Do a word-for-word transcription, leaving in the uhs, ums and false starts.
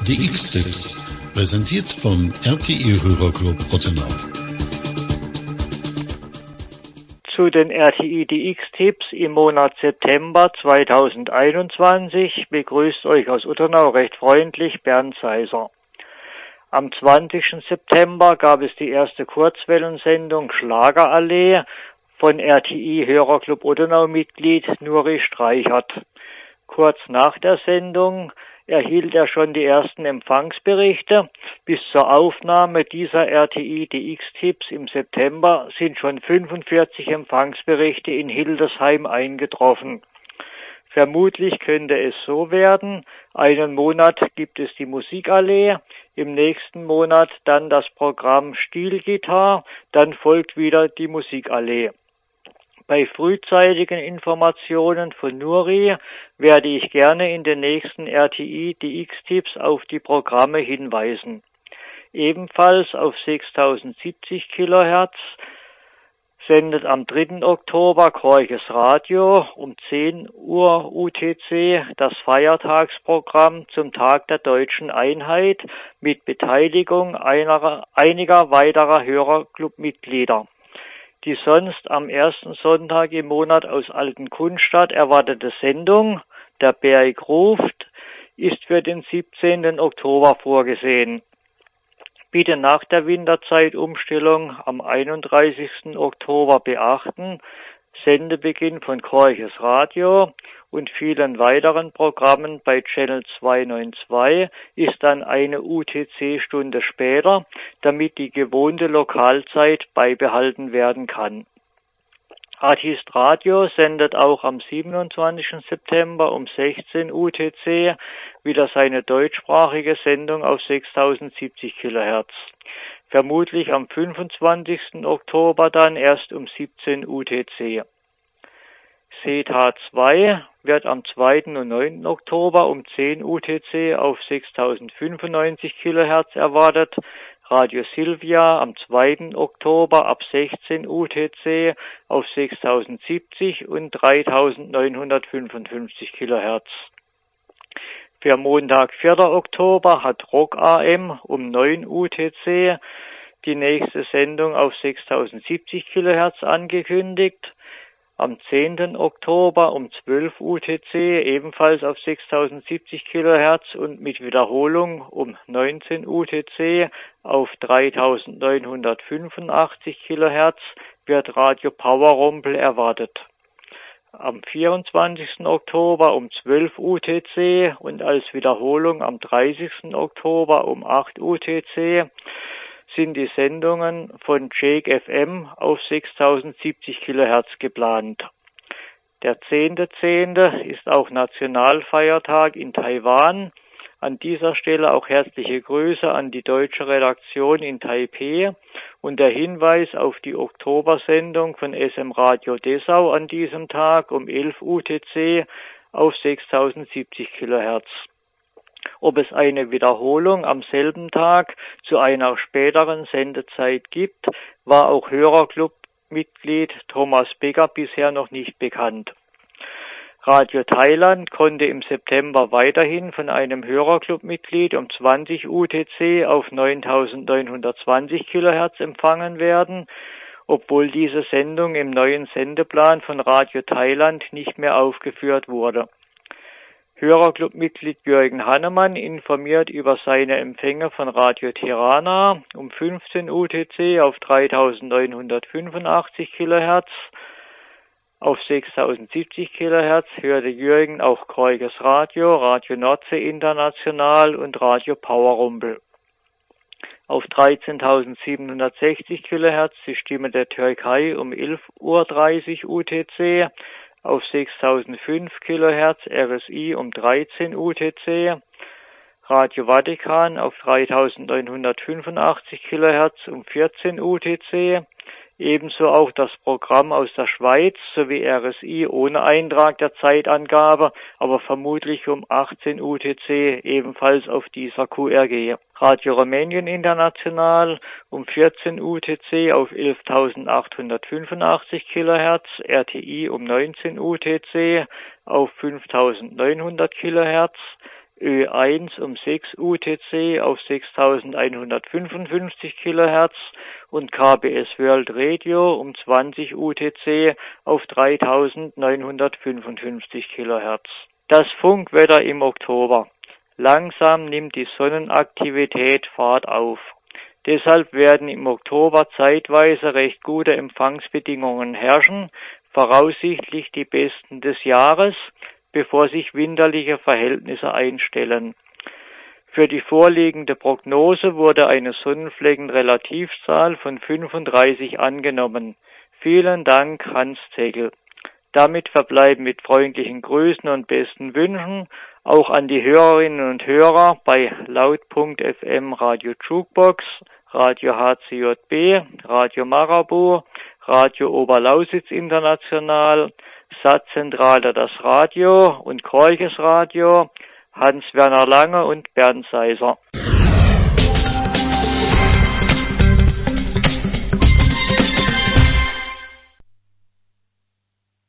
D X-Tipps, präsentiert vom R T I-Hörerclub Ottenau. Zu den R T I D X-Tipps im Monat September zweitausendeinundzwanzig begrüßt euch aus Ottenau recht freundlich Bernd Seiser. Am zwanzigsten September gab es die erste Kurzwellensendung Schlagerallee von R T I-Hörerclub Ottenau-Mitglied Nuri Streichert. Kurz nach der Sendung erhielt er schon die ersten Empfangsberichte. Bis zur Aufnahme dieser R T I D X-Tipps im September sind schon fünfundvierzig Empfangsberichte in Hildesheim eingetroffen. Vermutlich könnte es so werden: einen Monat gibt es die Musikallee, im nächsten Monat dann das Programm Stilgitarre, dann folgt wieder die Musikallee. Bei frühzeitigen Informationen von Nuri werde ich gerne in den nächsten R T I D X-Tipps auf die Programme hinweisen. Ebenfalls auf sechstausendsiebzig Kilohertz sendet am dritten Oktober Korches Radio um zehn Uhr U T C das Feiertagsprogramm zum Tag der Deutschen Einheit mit Beteiligung einer, einiger weiterer Hörerclubmitglieder. Die sonst am ersten Sonntag im Monat aus Altenkunstadt erwartete Sendung, Der Berg ruft, ist für den siebzehnten Oktober vorgesehen. Bitte nach der Winterzeitumstellung am einunddreißigsten Oktober beachten: Sendebeginn von Korches Radio und vielen weiteren Programmen bei Channel zweihundertzweiundneunzig ist dann eine U T C-Stunde später, damit die gewohnte Lokalzeit beibehalten werden kann. Artist Radio sendet auch am siebenundzwanzigsten September um sechzehn U T C wieder seine deutschsprachige Sendung auf sechstausendsiebzig Kilohertz. Vermutlich am fünfundzwanzigsten Oktober dann erst um siebzehn U T C. C T H zwei wird am zweiten und neunten Oktober um zehn U T C auf sechstausendfünfundneunzig Kilohertz erwartet. Radio Silvia am zweiten Oktober ab sechzehn U T C auf sechstausendsiebzig und dreitausendneunhundertfünfundfünfzig Kilohertz. Für Montag, vierten Oktober hat Rock A M um neun U T C die nächste Sendung auf sechstausendsiebzig Kilohertz angekündigt. Am zehnten Oktober um zwölf U T C ebenfalls auf sechstausendsiebzig Kilohertz und mit Wiederholung um neunzehn U T C auf dreitausendneunhundertfünfundachtzig Kilohertz wird Radio Powerrumpel erwartet. Am vierundzwanzigsten Oktober um zwölf U T C und als Wiederholung am dreißigsten Oktober um acht U T C sind die Sendungen von Jake F M auf sechstausendsiebzig Kilohertz geplant. Der zehnte zehnte ist auch Nationalfeiertag in Taiwan. An dieser Stelle auch herzliche Grüße an die deutsche Redaktion in Taipeh und der Hinweis auf die Oktobersendung von S M Radio Dessau an diesem Tag um elf U T C auf sechstausendsiebzig Kilohertz. Ob es eine Wiederholung am selben Tag zu einer späteren Sendezeit gibt, war auch Hörerclub-Mitglied Thomas Becker bisher noch nicht bekannt. Radio Thailand konnte im September weiterhin von einem Hörerclub-Mitglied um zwanzig U T C auf neuntausendneunhundertzwanzig Kilohertz empfangen werden, obwohl diese Sendung im neuen Sendeplan von Radio Thailand nicht mehr aufgeführt wurde. Hörerclub-Mitglied Jürgen Hannemann informiert über seine Empfänge von Radio Tirana um fünfzehn U T C auf dreitausendneunhundertfünfundachtzig Kilohertz. Auf sechstausendsiebzig Kilohertz hörte Jürgen auch Korches Radio, Radio Nordsee International und Radio Powerrumpel. Auf dreizehntausendsiebenhundertsechzig Kilohertz die Stimme der Türkei um elf Uhr dreißig U T C. Auf sechstausendfünf Kilohertz R S I um dreizehn U T C, Radio Vatikan auf dreitausendneunhundertfünfundachtzig Kilohertz um vierzehn U T C, ebenso auch das Programm aus der Schweiz sowie R S I ohne Eintrag der Zeitangabe, aber vermutlich um achtzehn U T C, ebenfalls auf dieser Q R G. Radio Rumänien International um vierzehn U T C auf elftausendachthundertfünfundachtzig Kilohertz, R T I um neunzehn U T C auf fünftausendneunhundert Kilohertz, Ö eins um sechs U T C auf sechstausendeinhundertfünfundfünfzig Kilohertz und K B S World Radio um zwanzig U T C auf dreitausendneunhundertfünfundfünfzig Kilohertz. Das Funkwetter im Oktober. Langsam nimmt die Sonnenaktivität Fahrt auf. Deshalb werden im Oktober zeitweise recht gute Empfangsbedingungen herrschen, voraussichtlich die besten des Jahres, bevor sich winterliche Verhältnisse einstellen. Für die vorliegende Prognose wurde eine Sonnenfleckenrelativzahl von fünfunddreißig angenommen. Vielen Dank, Hans Zegel. Damit verbleiben mit freundlichen Grüßen und besten Wünschen auch an die Hörerinnen und Hörer bei Laut Punkt F M Radio Jukebox, Radio H C J B, Radio Marabu, Radio Oberlausitz International, Satzzentrale Das Radio und Kolches Radio, Hans-Werner Lange und Bernd Seiser.